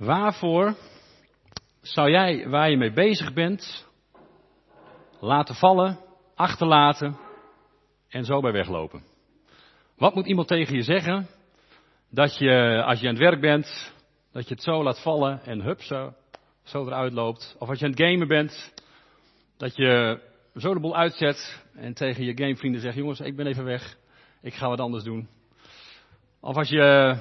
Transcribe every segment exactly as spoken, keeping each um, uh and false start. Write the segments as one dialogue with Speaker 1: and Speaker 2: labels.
Speaker 1: Waarvoor zou jij, waar je mee bezig bent, laten vallen, achterlaten en zo bij weglopen? Wat moet iemand tegen je zeggen dat je, als je aan het werk bent, dat je het zo laat vallen en hup, zo, zo eruit loopt? Of als je aan het gamen bent, dat je zo de boel uitzet en tegen je gamevrienden zegt, jongens, ik ben even weg, ik ga wat anders doen. Of als je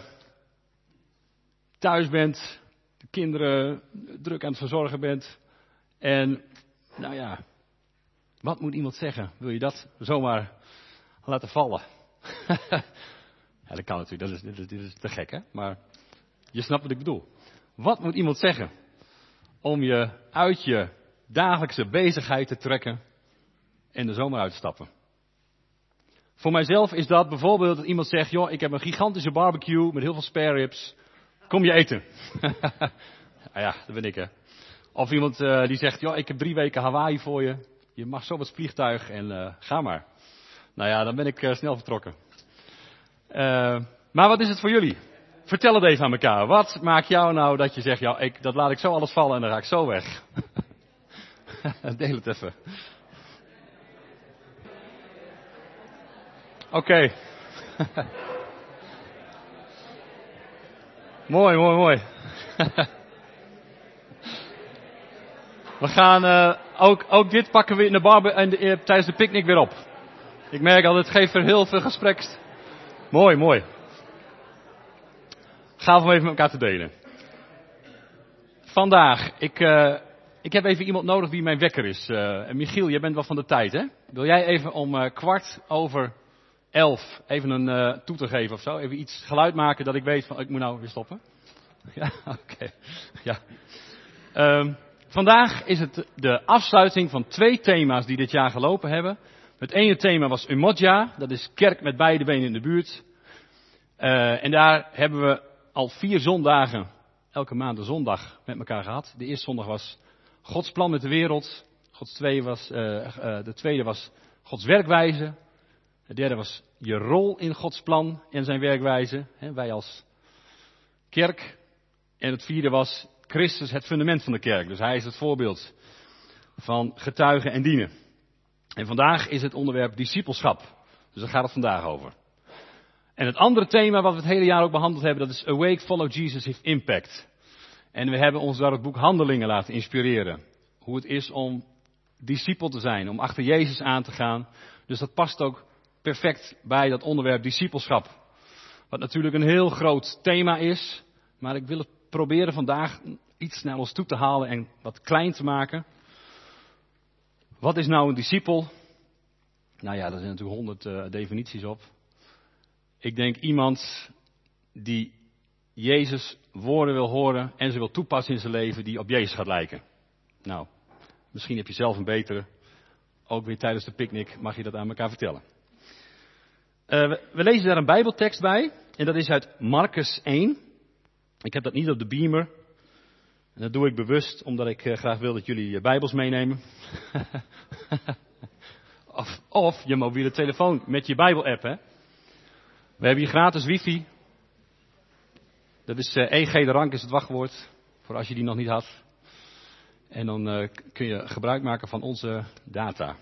Speaker 1: thuis bent, de kinderen druk aan het verzorgen bent en, nou ja, wat moet iemand zeggen? Wil je dat zomaar laten vallen? Ja, dat kan natuurlijk, dat is, dit, is, dit is te gek, hè? Maar je snapt wat ik bedoel. Wat moet iemand zeggen om je uit je dagelijkse bezigheid te trekken en er zomaar uit te stappen? Voor mijzelf is dat bijvoorbeeld dat iemand zegt, joh, ik heb een gigantische barbecue met heel veel spare ribs. Kom je eten? Ah ja, dat ben ik, hè. Of iemand uh, die zegt, joh, ik heb drie weken Hawaii voor je. Je mag zo wat vliegtuig en uh, ga maar. Nou ja, dan ben ik uh, snel vertrokken. Uh, maar wat is het voor jullie? Vertel het even aan elkaar. Wat maakt jou nou dat je zegt, ja, ik, dat laat ik zo alles vallen en dan ga ik zo weg? Deel het even. Oké. Okay. Mooi, mooi, mooi. We gaan uh, ook, ook dit pakken we in de bar en de, uh, tijdens de picknick weer op. Ik merk al, het geeft er heel veel gespreks. Mooi, mooi. Gaaf om even met elkaar te delen. Vandaag, ik, uh, ik heb even iemand nodig die mijn wekker is. Uh, en Michiel, jij bent wel van de tijd, hè? Wil jij even om uh, kwart over elf even een uh, toeter geven of zo? Even iets geluid maken dat ik weet van, ik moet nou weer stoppen. Ja, oké. Okay. Ja. Um, vandaag is het de afsluiting van twee thema's die dit jaar gelopen hebben. Het ene thema was Umoja, dat is kerk met beide benen in de buurt. Uh, en daar hebben we al vier zondagen, elke maand een zondag met elkaar gehad. De eerste zondag was Gods plan met de wereld. Gods tweede was, uh, uh, de tweede was Gods werkwijze. De derde was je rol in Gods plan en zijn werkwijze. Hè, wij als kerk. En het vierde was Christus, het fundament van de kerk. Dus hij is het voorbeeld van getuigen en dienen. En vandaag is het onderwerp discipelschap. Dus daar gaat het vandaag over. En het andere thema wat we het hele jaar ook behandeld hebben, dat is Awake, Follow Jesus, Have Impact. En we hebben ons door het boek Handelingen laten inspireren. Hoe het is om discipel te zijn, om achter Jezus aan te gaan. Dus dat past ook perfect bij dat onderwerp discipelschap. Wat natuurlijk een heel groot thema is. Maar ik wil het proberen vandaag iets naar ons toe te halen en wat klein te maken. Wat is nou een discipel? Nou ja, daar zijn natuurlijk honderd uh, definities op. Ik denk iemand die Jezus woorden wil horen en ze wil toepassen in zijn leven die op Jezus gaat lijken. Nou, misschien heb je zelf een betere. Ook weer tijdens de picknick mag je dat aan elkaar vertellen. Uh, we, we lezen daar een Bijbeltekst bij en dat is uit Marcus één. Ik heb dat niet op de beamer. En dat doe ik bewust omdat ik uh, graag wil dat jullie je Bijbels meenemen. of, of je mobiele telefoon met je Bijbel-app, hè. We hebben hier gratis wifi. Dat is uh, E G de Rank is het wachtwoord. Voor als je die nog niet had. En dan uh, kun je gebruik maken van onze data.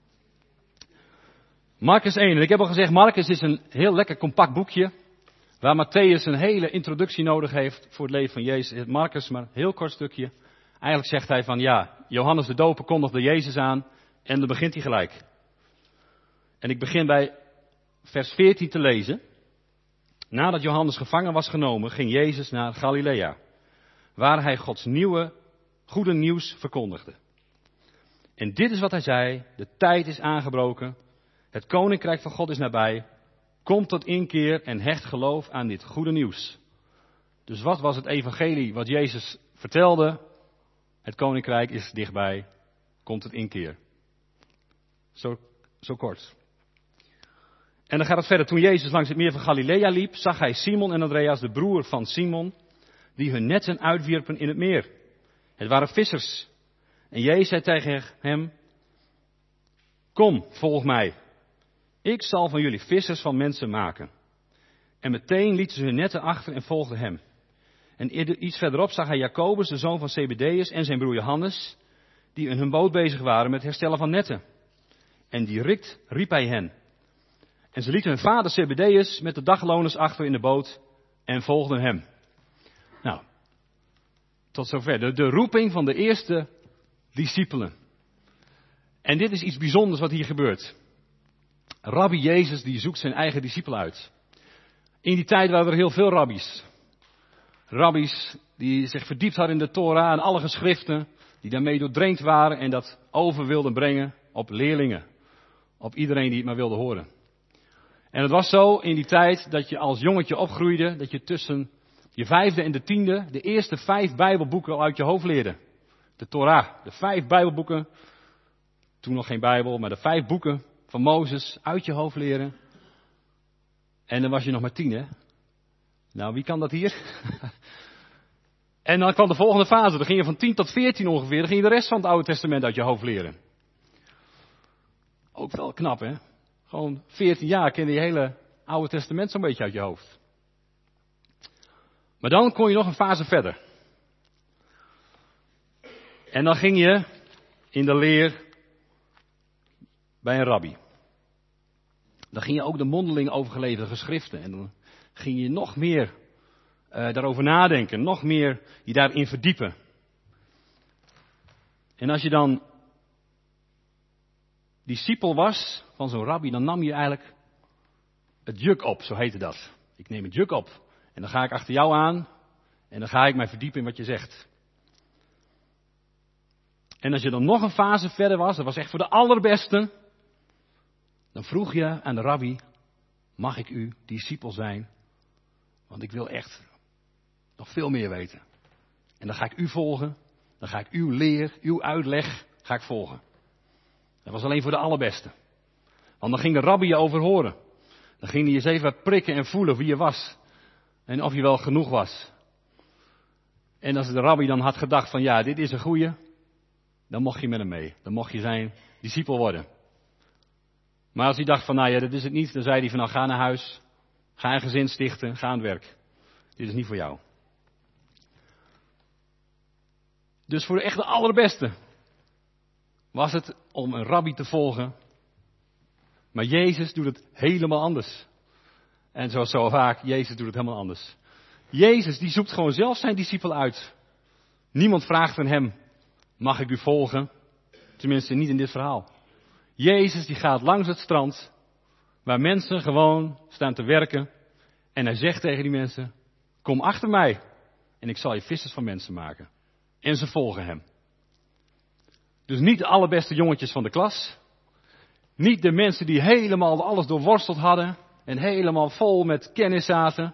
Speaker 1: Marcus één. En ik heb al gezegd, Marcus is een heel lekker compact boekje. Waar Matthäus een hele introductie nodig heeft voor het leven van Jezus. Marcus, maar een heel kort stukje. Eigenlijk zegt hij van ja, Johannes de Doper kondigde Jezus aan. En dan begint hij gelijk. En ik begin bij vers veertien te lezen. Nadat Johannes gevangen was genomen, ging Jezus naar Galilea. Waar hij Gods nieuwe, goede nieuws verkondigde. En dit is wat hij zei. De tijd is aangebroken. Het koninkrijk van God is nabij. Kom tot inkeer en hecht geloof aan dit goede nieuws. Dus wat was het evangelie wat Jezus vertelde? Het koninkrijk is dichtbij. Komt tot inkeer. Zo, zo kort. En dan gaat het verder. Toen Jezus langs het meer van Galilea liep, zag hij Simon en Andreas, de broer van Simon, die hun netten uitwierpen in het meer. Het waren vissers. En Jezus zei tegen hem, kom, volg mij. Ik zal van jullie vissers van mensen maken. En meteen lieten ze hun netten achter en volgden hem. En eerder, iets verderop zag hij Jacobus, de zoon van Zebedeus, en zijn broer Johannes, die in hun boot bezig waren met het herstellen van netten. En direct riep hij hen. En ze lieten hun vader Zebedeus met de dagloners achter in de boot en volgden hem. Nou, tot zover. De, de roeping van de eerste discipelen. En dit is iets bijzonders wat hier gebeurt. Rabbi Jezus die zoekt zijn eigen discipelen uit. In die tijd waren er heel veel rabbies. Rabbies die zich verdiept hadden in de Torah en alle geschriften. Die daarmee doordrenkt waren en dat over wilden brengen op leerlingen. Op iedereen die het maar wilde horen. En het was zo in die tijd dat je als jongetje opgroeide. Dat je tussen je vijfde en de tiende de eerste vijf Bijbelboeken al uit je hoofd leerde. De Torah, de vijf Bijbelboeken. Toen nog geen Bijbel, maar de vijf boeken van Mozes uit je hoofd leren. En dan was je nog maar tien, hè? Nou, wie kan dat hier? En dan kwam de volgende fase. Dan ging je van tien tot veertien ongeveer. Dan ging je de rest van het Oude Testament uit je hoofd leren. Ook wel knap, hè? Gewoon veertien jaar kende je hele Oude Testament zo'n beetje uit je hoofd. Maar dan kon je nog een fase verder. En dan ging je in de leer bij een rabbi. Dan ging je ook de mondeling overgeleverde geschriften. En dan ging je nog meer uh, daarover nadenken. Nog meer je daarin verdiepen. En als je dan discipel was van zo'n rabbi, dan nam je eigenlijk het juk op, zo heette dat. Ik neem het juk op. En dan ga ik achter jou aan. En dan ga ik mij verdiepen in wat je zegt. En als je dan nog een fase verder was, dat was echt voor de allerbeste. Dan vroeg je aan de rabbi, mag ik u discipel zijn? Want ik wil echt nog veel meer weten. En dan ga ik u volgen. Dan ga ik uw leer, uw uitleg, ga ik volgen. Dat was alleen voor de allerbeste. Want dan ging de rabbi je overhoren. Dan ging hij eens even prikken en voelen wie je was. En of je wel genoeg was. En als de rabbi dan had gedacht van ja, dit is een goeie. Dan mocht je met hem mee. Dan mocht je zijn discipel worden. Maar als hij dacht van nou ja, dat is het niet. Dan zei hij van nou ga naar huis. Ga een gezin stichten. Ga aan het werk. Dit is niet voor jou. Dus voor de echt de allerbeste was het om een rabbi te volgen. Maar Jezus doet het helemaal anders. En zoals zo vaak, Jezus doet het helemaal anders. Jezus die zoekt gewoon zelf zijn discipel uit. Niemand vraagt aan hem, mag ik u volgen? Tenminste niet in dit verhaal. Jezus die gaat langs het strand, waar mensen gewoon staan te werken. En hij zegt tegen die mensen, kom achter mij en ik zal je vissers van mensen maken. En ze volgen hem. Dus niet de allerbeste jongetjes van de klas. Niet de mensen die helemaal alles doorworsteld hadden. En helemaal vol met kennis zaten.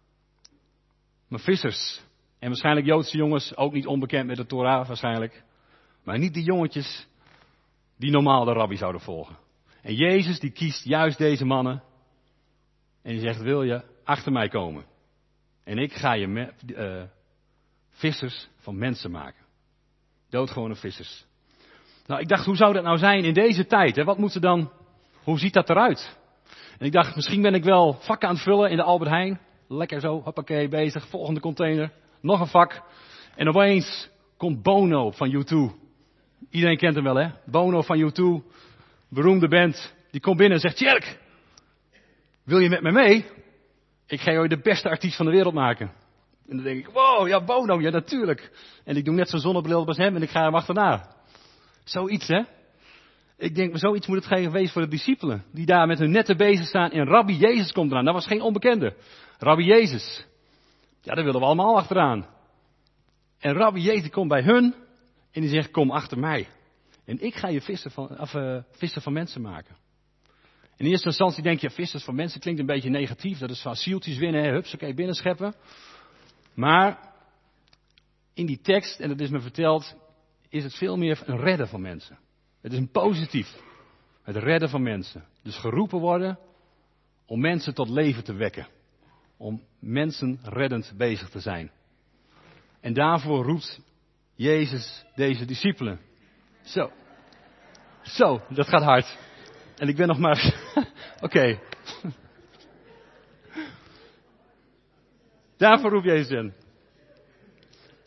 Speaker 1: Maar vissers. En waarschijnlijk Joodse jongens, ook niet onbekend met de Torah waarschijnlijk. Maar niet die jongetjes die normaal de rabbi zouden volgen. En Jezus die kiest juist deze mannen. En die zegt, wil je achter mij komen? En ik ga je me, uh, vissers van mensen maken. Doodgewone vissers. Nou, ik dacht, hoe zou dat nou zijn in deze tijd? Hè? Wat moet er dan, hoe ziet dat eruit? En ik dacht, misschien ben ik wel vakken aan het vullen in de Albert Heijn. Lekker zo, hoppakee, bezig, volgende container. Nog een vak. En opeens komt Bono van U twee. Iedereen kent hem wel, hè? Bono van U twee, beroemde band. Die komt binnen en zegt, Tjerk, wil je met me mee? Ik ga jou de beste artiest van de wereld maken. En dan denk ik, wow, ja Bono, ja natuurlijk. En ik doe net zo'n zonnebril als hem en ik ga hem achterna. Zoiets, hè? Ik denk, zoiets moet het geweest voor de discipelen. Die daar met hun netten bezig staan en Rabbi Jezus komt eraan. Dat was geen onbekende. Rabbi Jezus. Ja, daar willen we allemaal achteraan. En Rabbi Jezus komt bij hun en die zegt, kom achter mij. En ik ga je vissen van, of, uh, vissen van mensen maken. In eerste instantie denk je, vissers van mensen klinkt een beetje negatief. Dat is van zieltjes winnen, hè, hupsakee, binnenscheppen. Maar in die tekst, en dat is me verteld, is het veel meer een redden van mensen. Het is een positief. Het redden van mensen. Dus geroepen worden om mensen tot leven te wekken. Om mensen reddend bezig te zijn. En daarvoor roept Jezus deze discipelen. Zo. Zo, dat gaat hard. En ik ben nog maar... Oké. Okay. Daarvoor roept Jezus hen.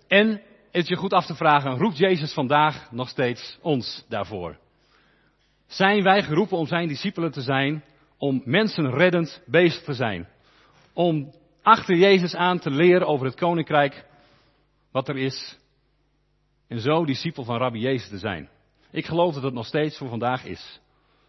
Speaker 1: En het is je goed af te vragen, roept Jezus vandaag nog steeds ons daarvoor? Zijn wij geroepen om zijn discipelen te zijn, om mensen reddend bezig te zijn? Om achter Jezus aan te leren over het koninkrijk wat er is. En zo discipel van Rabbi Jezus te zijn. Ik geloof dat het nog steeds voor vandaag is.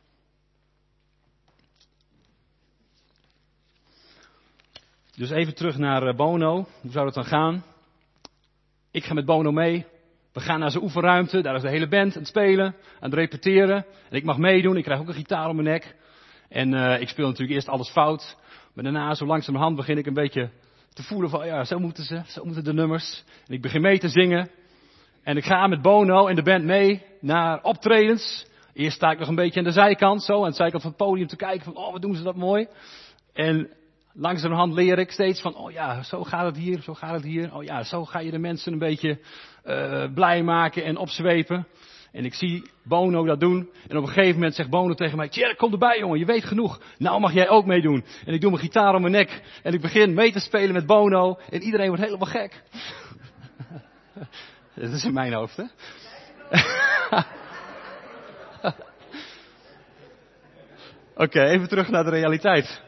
Speaker 1: Dus even terug naar Bono. Hoe zou dat dan gaan? Ik ga met Bono mee. We gaan naar zijn oefenruimte. Daar is de hele band aan het spelen, aan het repeteren. En ik mag meedoen. Ik krijg ook een gitaar om mijn nek. En uh, ik speel natuurlijk eerst alles fout. Maar daarna, zo langzamerhand, begin ik een beetje te voelen van, ja, zo moeten ze. Zo moeten de nummers. En ik begin mee te zingen. En ik ga met Bono en de band mee naar optredens. Eerst sta ik nog een beetje aan de zijkant, zo, aan de zijkant van het podium te kijken van, oh, wat doen ze dat mooi. En langzamerhand leer ik steeds van, oh ja, zo gaat het hier, zo gaat het hier. Oh ja, zo ga je de mensen een beetje uh, blij maken en opzwepen. En ik zie Bono dat doen. En op een gegeven moment zegt Bono tegen mij, Tjerk, kom erbij jongen, je weet genoeg. Nou mag jij ook meedoen. En ik doe mijn gitaar om mijn nek. En ik begin mee te spelen met Bono. En iedereen wordt helemaal gek. Dat is in mijn hoofd, hè? Oké, okay, even terug naar de realiteit.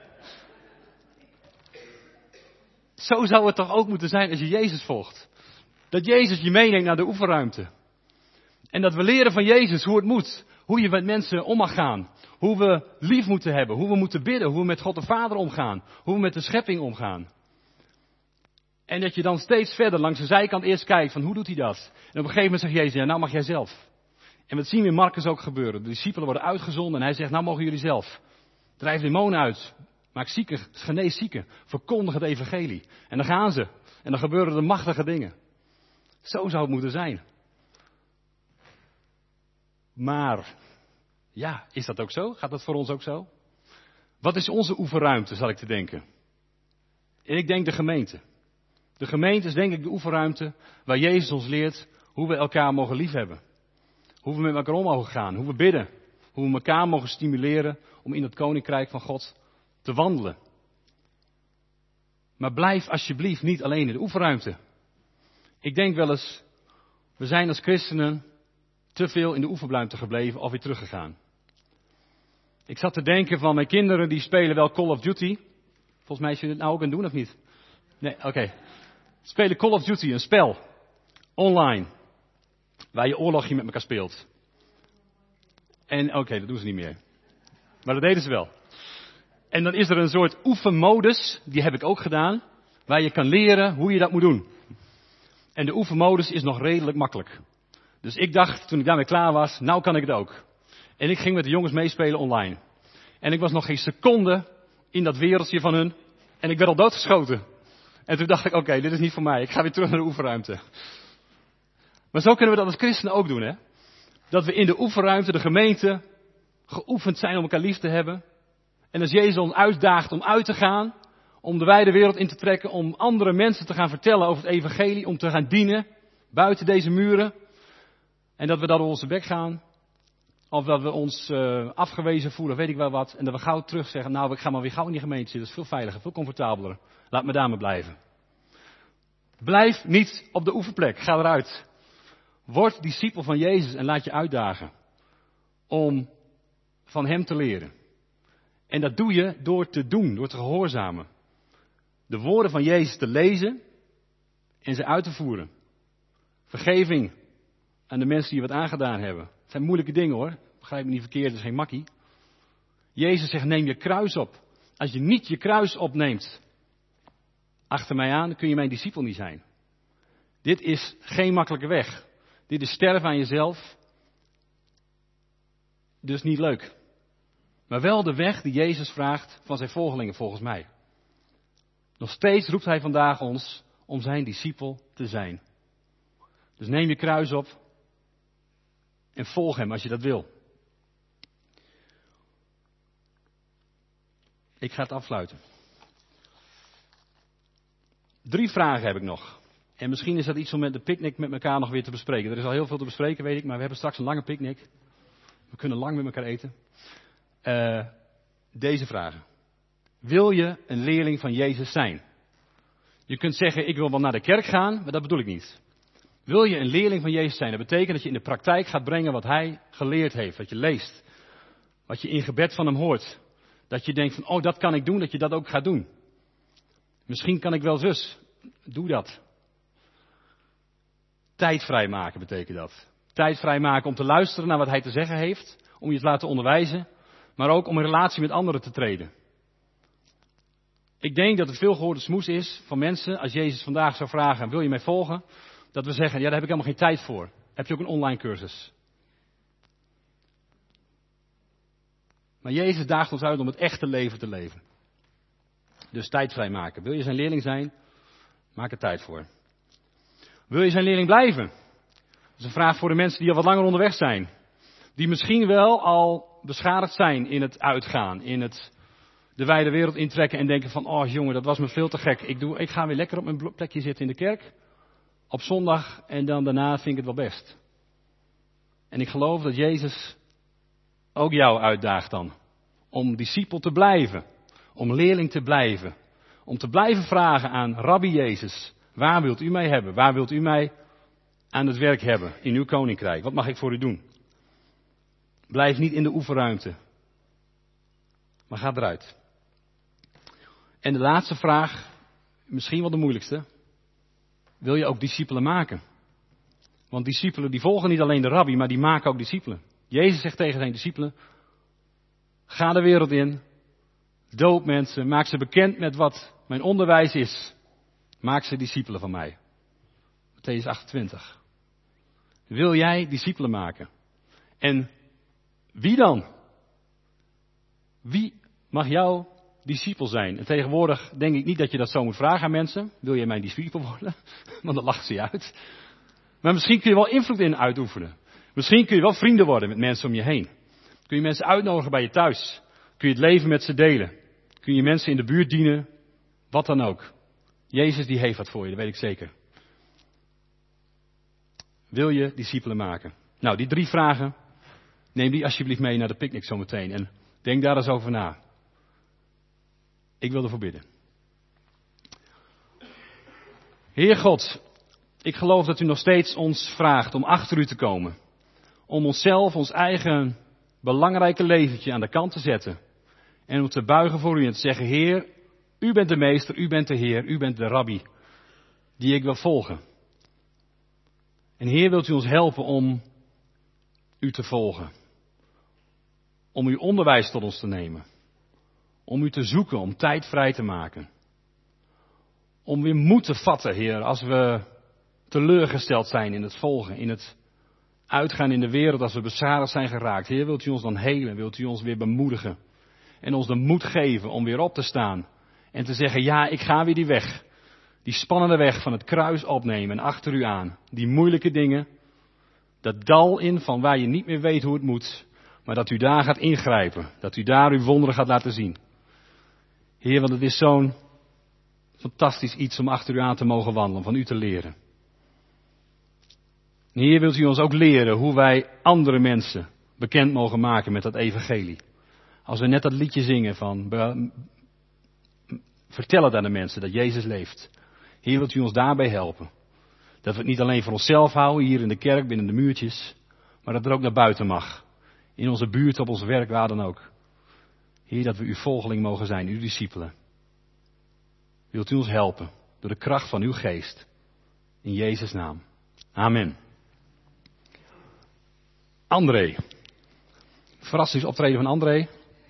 Speaker 1: Zo zou het toch ook moeten zijn als je Jezus volgt. Dat Jezus je meeneemt naar de oefenruimte. En dat we leren van Jezus hoe het moet. Hoe je met mensen om mag gaan. Hoe we lief moeten hebben. Hoe we moeten bidden. Hoe we met God de Vader omgaan. Hoe we met de schepping omgaan. En dat je dan steeds verder langs de zijkant eerst kijkt van hoe doet hij dat? En op een gegeven moment zegt Jezus, ja nou mag jij zelf. En wat zien we in Marcus ook gebeuren. De discipelen worden uitgezonden en hij zegt, nou mogen jullie zelf. Drijf demonen uit. Maak zieken, genees zieken. Verkondig het evangelie. En dan gaan ze. En dan gebeuren er machtige dingen. Zo zou het moeten zijn. Maar, ja, is dat ook zo? Gaat dat voor ons ook zo? Wat is onze oefenruimte, zal ik te denken? En ik denk de gemeente. De gemeente is denk ik de oefenruimte waar Jezus ons leert hoe we elkaar mogen liefhebben. Hoe we met elkaar om mogen gaan, hoe we bidden. Hoe we elkaar mogen stimuleren om in het koninkrijk van God te wandelen. Maar blijf alsjeblieft niet alleen in de oefenruimte. Ik denk wel eens, we zijn als christenen te veel in de oefenruimte gebleven of weer teruggegaan. Ik zat te denken van mijn kinderen die spelen wel Call of Duty. Volgens mij is je het nou ook aan het doen of niet? Nee, oké. Okay. Spelen Call of Duty, een spel. Online. Waar je oorlogje met elkaar speelt. En oké, okay, dat doen ze niet meer. Maar dat deden ze wel. En dan is er een soort oefenmodus, die heb ik ook gedaan. Waar je kan leren hoe je dat moet doen. En de oefenmodus is nog redelijk makkelijk. Dus ik dacht, toen ik daarmee klaar was, nou kan ik het ook. En ik ging met de jongens meespelen online. En ik was nog geen seconde in dat wereldje van hun. En ik werd al doodgeschoten. En toen dacht ik, oké, okay, dit is niet voor mij. Ik ga weer terug naar de oefenruimte. Maar zo kunnen we dat als christenen ook doen, hè. Dat we in de oefenruimte, de gemeente, geoefend zijn om elkaar lief te hebben. En als Jezus ons uitdaagt om uit te gaan, om de wijde wereld in te trekken, om andere mensen te gaan vertellen over het evangelie, om te gaan dienen, buiten deze muren. En dat we dan door onze bek gaan. Of dat we ons uh, afgewezen voelen, weet ik wel wat. En dat we gauw terug zeggen, nou ik ga maar weer gauw in die gemeente zitten. Dat is veel veiliger, veel comfortabeler. Laat me daar maar blijven. Blijf niet op de oefenplek, ga eruit. Word discipel van Jezus en laat je uitdagen. Om van hem te leren. En dat doe je door te doen, door te gehoorzamen. De woorden van Jezus te lezen en ze uit te voeren. Vergeving aan de mensen die je wat aangedaan hebben. Het zijn moeilijke dingen hoor. Begrijp me niet verkeerd, het is geen makkie. Jezus zegt neem je kruis op. Als je niet je kruis opneemt achter mij aan, dan kun je mijn discipel niet zijn. Dit is geen makkelijke weg. Dit is sterven aan jezelf. Dus niet leuk. Maar wel de weg die Jezus vraagt van zijn volgelingen volgens mij. Nog steeds roept hij vandaag ons om zijn discipel te zijn. Dus neem je kruis op en volg hem als je dat wil. Ik ga het afsluiten. Drie vragen heb ik nog. En misschien is dat iets om met de picknick met elkaar nog weer te bespreken. Er is al heel veel te bespreken, weet ik, maar we hebben straks een lange picknick. We kunnen lang met elkaar eten. Uh, deze vragen. Wil je een leerling van Jezus zijn? Je kunt zeggen, ik wil wel naar de kerk gaan, maar dat bedoel ik niet. Wil je een leerling van Jezus zijn? Dat betekent dat je in de praktijk gaat brengen wat hij geleerd heeft. Wat je leest. Wat je in gebed van hem hoort. Dat je denkt van, oh dat kan ik doen, dat je dat ook gaat doen. Misschien kan ik wel zus. Doe dat. Tijd vrijmaken betekent dat. Tijd vrijmaken om te luisteren naar wat hij te zeggen heeft. Om je te laten onderwijzen. Maar ook om in relatie met anderen te treden. Ik denk dat het veel gehoorde smoes is van mensen. Als Jezus vandaag zou vragen, wil je mij volgen? Dat we zeggen, ja daar heb ik helemaal geen tijd voor. Heb je ook een online cursus? Maar Jezus daagt ons uit om het echte leven te leven. Dus tijd vrijmaken. Wil je zijn leerling zijn? Maak er tijd voor. Wil je zijn leerling blijven? Dat is een vraag voor de mensen die al wat langer onderweg zijn. Die misschien wel al beschadigd zijn in het uitgaan. In het de wijde wereld intrekken en denken van, oh jongen, dat was me veel te gek. Ik, doe, ik ga weer lekker op mijn plekje zitten in de kerk. Op zondag en dan daarna vind ik het wel best. En ik geloof dat Jezus ook jou uitdaagt dan. Om discipel te blijven. Om leerling te blijven. Om te blijven vragen aan Rabbi Jezus. Waar wilt u mij hebben? Waar wilt u mij aan het werk hebben in uw koninkrijk? Wat mag ik voor u doen? Blijf niet in de oefenruimte. Maar ga eruit. En de laatste vraag, misschien wel de moeilijkste. Wil je ook discipelen maken? Want discipelen die volgen niet alleen de rabbi, maar die maken ook discipelen. Jezus zegt tegen zijn discipelen, ga de wereld in, doop mensen, maak ze bekend met wat mijn onderwijs is. Maak ze discipelen van mij. Mattheüs achtentwintig. Wil jij discipelen maken? En wie dan? Wie mag jouw discipel zijn? En tegenwoordig denk ik niet dat je dat zo moet vragen aan mensen. Wil jij mijn discipel worden? Want dan lacht ze je uit. Maar misschien kun je wel invloed in uitoefenen. Misschien kun je wel vrienden worden met mensen om je heen. Kun je mensen uitnodigen bij je thuis. Kun je het leven met ze delen. Kun je mensen in de buurt dienen. Wat dan ook. Jezus die heeft wat voor je, dat weet ik zeker. Wil je discipelen maken? Nou, die drie vragen, neem die alsjeblieft mee naar de picknick zometeen. En denk daar eens over na. Ik wil ervoor bidden. Heer God, ik geloof dat u nog steeds ons vraagt om achter u te komen. Om onszelf, ons eigen belangrijke leventje aan de kant te zetten. En om te buigen voor u en te zeggen, Heer, u bent de meester, u bent de Heer, u bent de rabbi die ik wil volgen. En Heer, wilt u ons helpen om u te volgen. Om uw onderwijs tot ons te nemen. Om u te zoeken, om tijd vrij te maken. Om weer moed te vatten, Heer, als we teleurgesteld zijn in het volgen, in het uitgaan in de wereld, als we beschadigd zijn geraakt. Heer, wilt u ons dan helen, wilt u ons weer bemoedigen. En ons de moed geven om weer op te staan. En te zeggen, ja, ik ga weer die weg. Die spannende weg van het kruis opnemen en achter u aan. Die moeilijke dingen. Dat dal in van waar je niet meer weet hoe het moet. Maar dat u daar gaat ingrijpen. Dat u daar uw wonderen gaat laten zien. Heer, want het is zo'n fantastisch iets om achter u aan te mogen wandelen. Van u te leren. Heer, wilt u ons ook leren hoe wij andere mensen bekend mogen maken met dat evangelie. Als we net dat liedje zingen van, be, vertel het aan de mensen dat Jezus leeft. Heer, wilt u ons daarbij helpen. Dat we het niet alleen voor onszelf houden, hier in de kerk, binnen de muurtjes. Maar dat het ook naar buiten mag. In onze buurt, op ons werk, waar dan ook. Heer, dat we uw volgeling mogen zijn, uw discipelen. Wilt u ons helpen, door de kracht van uw geest. In Jezus' naam. Amen. André. Verrassingsoptreden van André.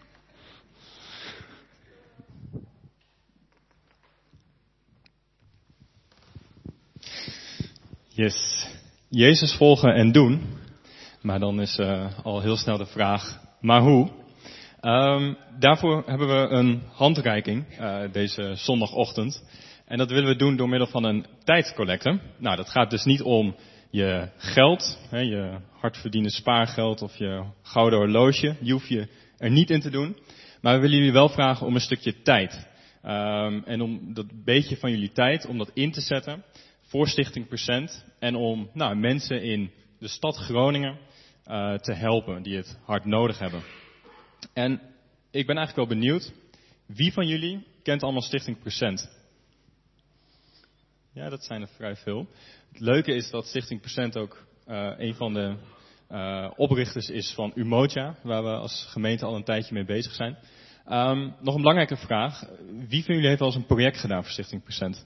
Speaker 2: Yes. Jezus volgen en doen. Maar dan is uh, al heel snel de vraag, maar hoe? Um, daarvoor hebben we een handreiking uh, deze zondagochtend. En dat willen we doen door middel van een tijdcollecte. Nou, dat gaat dus niet om je geld, hè, je hardverdiende spaargeld of je gouden horloge. Die hoef je er niet in te doen. Maar we willen jullie wel vragen om een stukje tijd. Um, en om dat beetje van jullie tijd, om dat in te zetten voor Stichting Percent. En om nou, mensen in de stad Groningen uh, te helpen die het hard nodig hebben. En ik ben eigenlijk wel benieuwd, wie van jullie kent allemaal Stichting Percent? Ja, dat zijn er vrij veel. Het leuke is dat Stichting Percent ook uh, een van de uh, oprichters is van Umoja, waar we als gemeente al een tijdje mee bezig zijn. Um, nog een belangrijke vraag. Wie van jullie heeft wel eens een project gedaan voor Stichting Percent?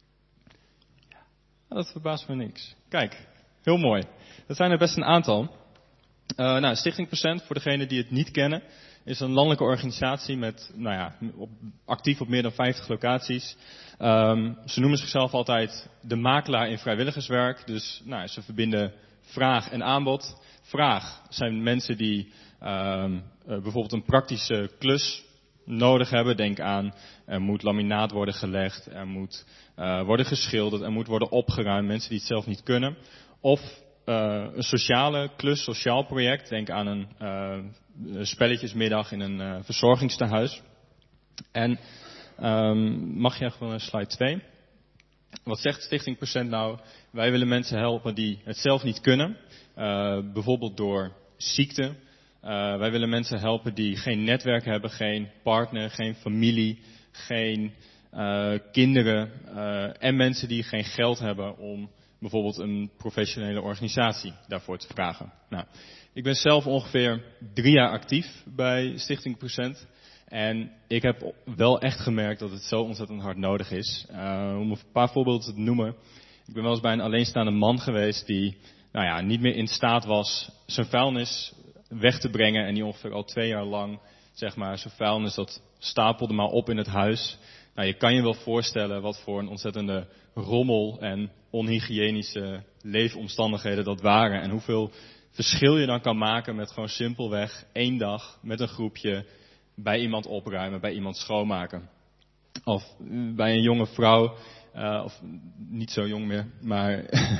Speaker 2: Ja, dat verbaast me niks. Kijk, heel mooi. Dat zijn er best een aantal. Uh, nou, Stichting Percent, voor degenen die het niet kennen, is een landelijke organisatie met, nou ja, op, actief op meer dan vijftig locaties. Um, ze noemen zichzelf altijd de makelaar in vrijwilligerswerk. Dus nou, ze verbinden vraag en aanbod. Vraag zijn mensen die um, uh, bijvoorbeeld een praktische klus nodig hebben. Denk aan, er moet laminaat worden gelegd, er moet uh, worden geschilderd, er moet worden opgeruimd. Mensen die het zelf niet kunnen. Of uh, een sociale klus, sociaal project. Denk aan een uh, spelletjesmiddag in een uh, verzorgingstehuis. En um, mag je gewoon naar slide twee. Wat zegt Stichting Percent nou? Wij willen mensen helpen die het zelf niet kunnen. Uh, bijvoorbeeld door ziekte. Uh, wij willen mensen helpen die geen netwerk hebben, geen partner, geen familie, geen uh, kinderen. Uh, en mensen die geen geld hebben om bijvoorbeeld een professionele organisatie daarvoor te vragen. Nou, ik ben zelf ongeveer drie jaar actief bij Stichting Percent. En ik heb wel echt gemerkt dat het zo ontzettend hard nodig is. Uh, om een paar voorbeelden te noemen. Ik ben wel eens bij een alleenstaande man geweest die nou ja, niet meer in staat was zijn vuilnis weg te brengen. En die ongeveer al twee jaar lang, zeg maar, zijn vuilnis, dat stapelde maar op in het huis. Nou, je kan je wel voorstellen wat voor een ontzettende rommel en onhygiënische leefomstandigheden dat waren. En hoeveel verschil je dan kan maken met gewoon simpelweg één dag met een groepje bij iemand opruimen, bij iemand schoonmaken. Of bij een jonge vrouw, uh, of niet zo jong meer, maar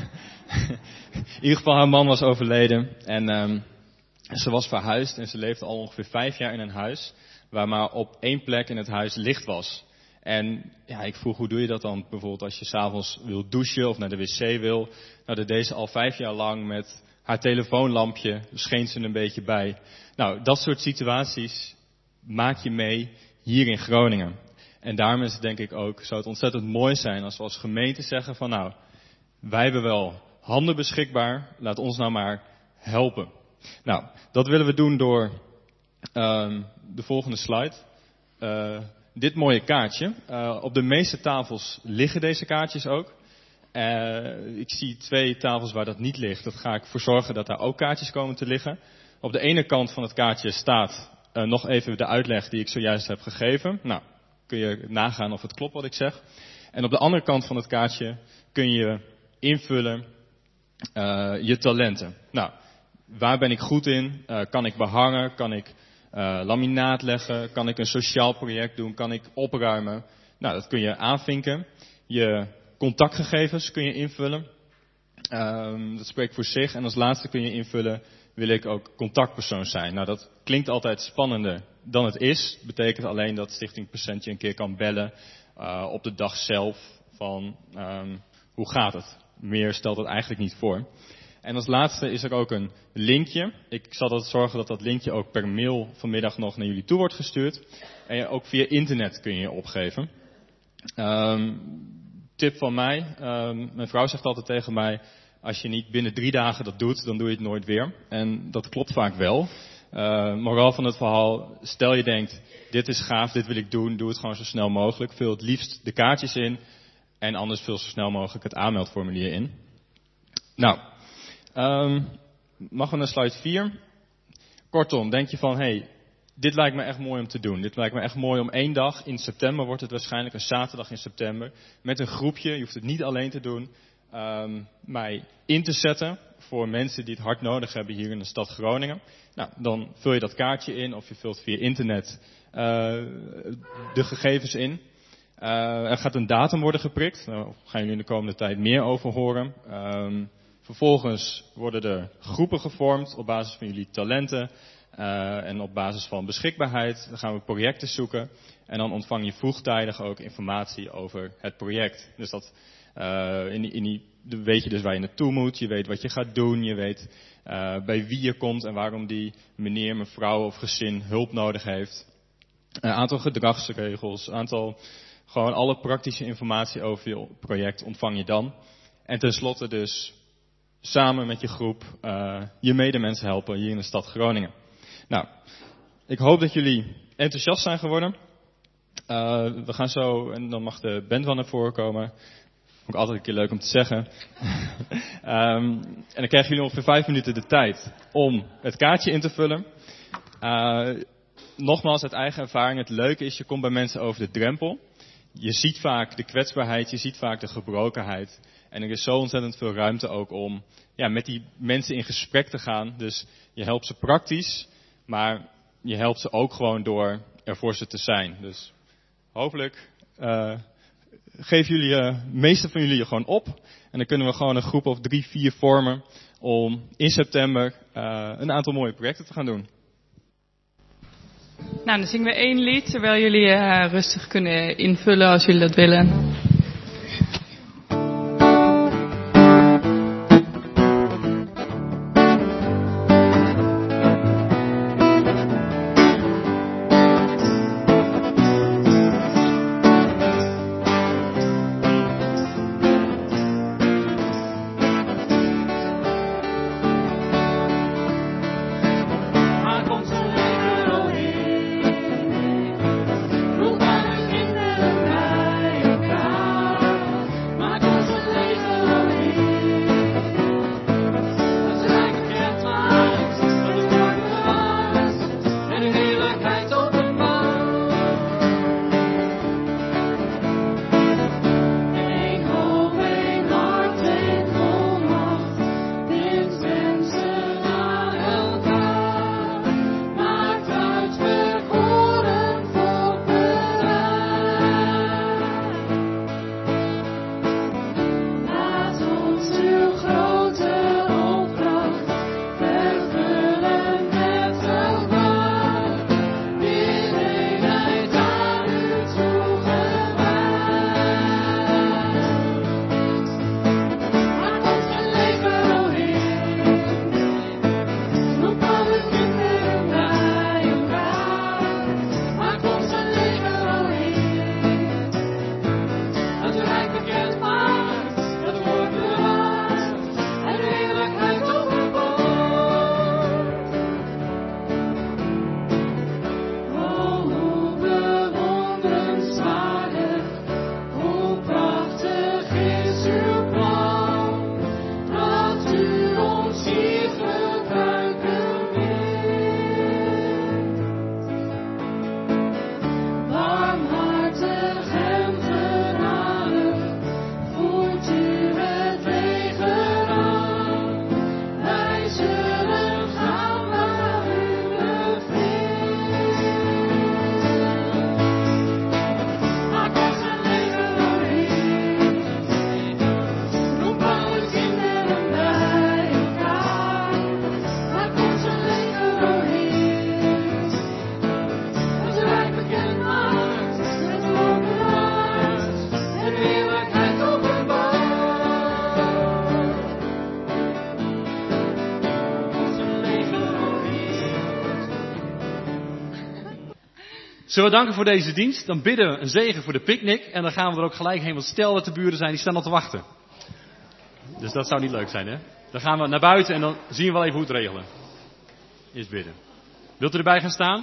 Speaker 2: in ieder geval haar man was overleden en um, ze was verhuisd en ze leefde al ongeveer vijf jaar in een huis waar maar op één plek in het huis licht was. En ja, ik vroeg, hoe doe je dat dan bijvoorbeeld als je 's avonds wil douchen of naar de wc wil? Nou, dat deed ze al vijf jaar lang met haar telefoonlampje, scheen ze een beetje bij. Nou, dat soort situaties maak je mee hier in Groningen. En daarom is het denk ik ook, zou het ontzettend mooi zijn als we als gemeente zeggen van nou, wij hebben wel handen beschikbaar, laat ons nou maar helpen. Nou, dat willen we doen door uh, de volgende slide. Uh, dit mooie kaartje. Uh, op de meeste tafels liggen deze kaartjes ook. Uh, ik zie twee tafels waar dat niet ligt. Dat ga ik voor zorgen dat daar ook kaartjes komen te liggen. Op de ene kant van het kaartje staat uh, nog even de uitleg die ik zojuist heb gegeven. Nou, kun je nagaan of het klopt wat ik zeg. En op de andere kant van het kaartje kun je invullen uh, je talenten. Nou, waar ben ik goed in? Uh, kan ik behangen? Kan ik uh, laminaat leggen? Kan ik een sociaal project doen? Kan ik opruimen? Nou, dat kun je aanvinken. Je contactgegevens kun je invullen. Um, dat spreekt voor zich. En als laatste kun je invullen, wil ik ook contactpersoon zijn. Nou, dat klinkt altijd spannender dan het is. Dat betekent alleen dat Stichting Percent je een keer kan bellen uh, op de dag zelf van um, hoe gaat het? Meer stelt het eigenlijk niet voor. En als laatste is er ook een linkje. Ik zal dat zorgen dat dat linkje ook per mail vanmiddag nog naar jullie toe wordt gestuurd. En ook via internet kun je je opgeven. Um, tip van mij. Um, mijn vrouw zegt altijd tegen mij, als je niet binnen drie dagen dat doet, dan doe je het nooit weer. En dat klopt vaak wel. Uh, moraal van het verhaal, stel je denkt, dit is gaaf, dit wil ik doen, doe het gewoon zo snel mogelijk. Vul het liefst de kaartjes in en anders vul zo snel mogelijk het aanmeldformulier in. Nou, um, mag we naar slide vier. Kortom, denk je van, hey, dit lijkt me echt mooi om te doen. Dit lijkt me echt mooi om één dag in september, wordt het waarschijnlijk een zaterdag in september, met een groepje, je hoeft het niet alleen te doen, um, mij in te zetten voor mensen die het hard nodig hebben hier in de stad Groningen. Nou, dan vul je dat kaartje in of je vult via internet uh, de gegevens in. Uh, er gaat een datum worden geprikt. Daar gaan jullie in de komende tijd meer over horen. Um, vervolgens worden er groepen gevormd op basis van jullie talenten uh, en op basis van beschikbaarheid. Dan gaan we projecten zoeken en dan ontvang je vroegtijdig ook informatie over het project. Dus dat uh, in die, in die, dan weet je dus waar je naartoe moet, je weet wat je gaat doen, je weet uh, bij wie je komt en waarom die meneer, mevrouw of gezin hulp nodig heeft. Een aantal gedragsregels, een aantal Gewoon alle praktische informatie over je project ontvang je dan. En tenslotte dus samen met je groep uh, je medemensen helpen hier in de stad Groningen. Nou, ik hoop dat jullie enthousiast zijn geworden. Uh, we gaan zo, en dan mag de band wel naar voren komen. Ook altijd een keer leuk om te zeggen. um, en dan krijgen jullie ongeveer vijf minuten de tijd om het kaartje in te vullen. Uh, nogmaals, uit eigen ervaring, het leuke is, je komt bij mensen over de drempel. Je ziet vaak de kwetsbaarheid, je ziet vaak de gebrokenheid. En er is zo ontzettend veel ruimte ook om ja, met die mensen in gesprek te gaan. Dus je helpt ze praktisch, maar je helpt ze ook gewoon door er voor ze te zijn. Dus hopelijk uh, geven jullie, uh, meeste van jullie je gewoon op. En dan kunnen we gewoon een groep of drie, vier vormen om in september uh, een aantal mooie projecten te gaan doen.
Speaker 3: Nou, dan zingen we één lied, terwijl jullie uh, rustig kunnen invullen als jullie dat willen.
Speaker 1: Zullen we danken voor deze dienst? Dan bidden we een zegen voor de picknick. En dan gaan we er ook gelijk heen. Want stel dat de buren zijn, die staan al te wachten. Dus dat zou niet leuk zijn, hè? Dan gaan we naar buiten en dan zien we wel even hoe het regelen. Eerst bidden. Wilt u erbij gaan staan?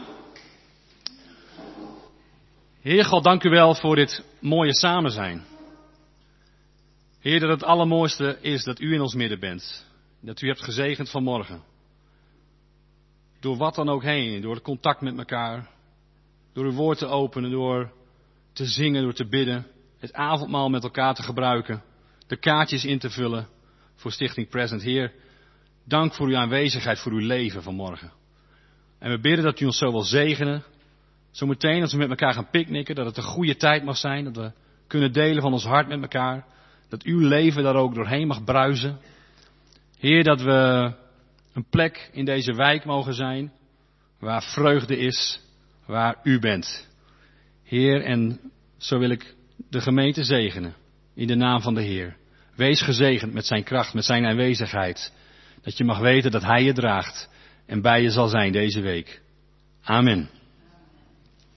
Speaker 1: Heer God, dank u wel voor dit mooie samen zijn. Heer, dat het allermooiste is dat u in ons midden bent. Dat u hebt gezegend vanmorgen. Door wat dan ook heen, door het contact met elkaar. Door uw woord te openen, door te zingen, door te bidden. Het avondmaal met elkaar te gebruiken. De kaartjes in te vullen voor Stichting Present. Heer, dank voor uw aanwezigheid, voor uw leven vanmorgen. En we bidden dat u ons zo wil zegenen. Zometeen als we met elkaar gaan picknicken, dat het een goede tijd mag zijn. Dat we kunnen delen van ons hart met elkaar. Dat uw leven daar ook doorheen mag bruisen. Heer, dat we een plek in deze wijk mogen zijn. Waar vreugde is. Waar u bent. Heer, en zo wil ik de gemeente zegenen. In de naam van de Heer. Wees gezegend met zijn kracht, met zijn aanwezigheid. Dat je mag weten dat hij je draagt. En bij je zal zijn deze week. Amen.